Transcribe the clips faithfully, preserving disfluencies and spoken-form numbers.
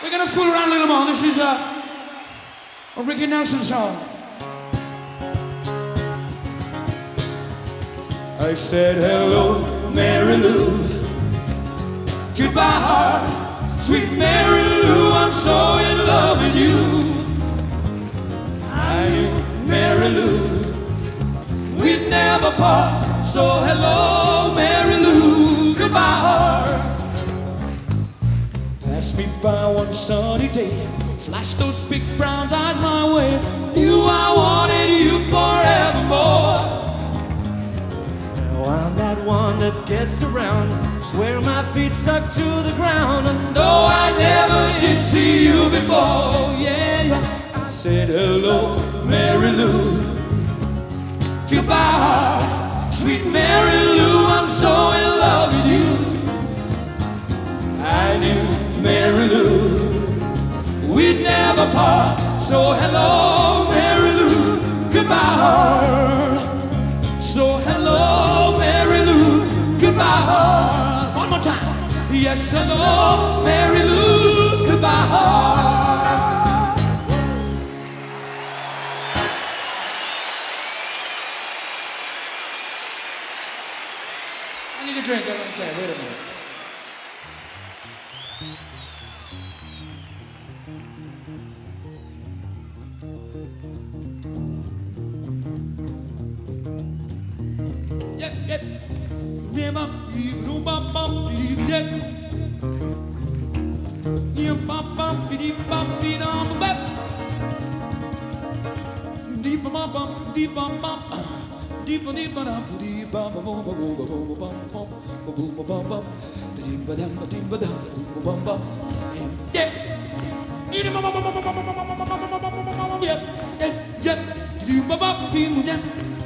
We're gonna fool around a little more. This is a, a Ricky Nelson song. I said hello, Mary Lou. Goodbye, heart, sweet Mary Lou. I'm so in love with you. I knew Mary Lou, we'd never part. So hello, Mary Lou. Goodbye, heart. Pass me by one sunny day, flash those big brown eyes my way. Knew I wanted you forevermore. Now I'm that one that gets around, swear my feet stuck to the ground. And though I never did see you before, yeah, I said hello, Mary Lou. Goodbye, sweet Mary Lou. I'm so in love with you. I knew Mary Lou, we'd never part. So hello, Mary Lou. Goodbye, heart. So hello, Mary Lou. Goodbye, heart. One more time. Yes, hello, Mary Lou. Goodbye, heart. I need a drink. I don't care. Wait a minute. Yep, yep. Never leave no bum bum leave yet. Near bum bum biddy bum biddy bum bum. Deep bum bum deep bum bum. Deep deep bum deep bum bum bum bum bum bum bum bum bum bum. Deep bum deep bum bum bum. Yep. Yep, yep. Deep bum bum deep yep.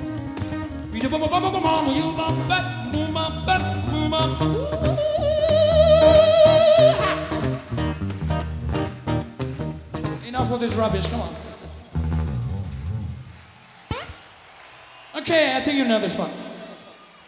Enough of this rubbish, come on. Okay, I think you know this one.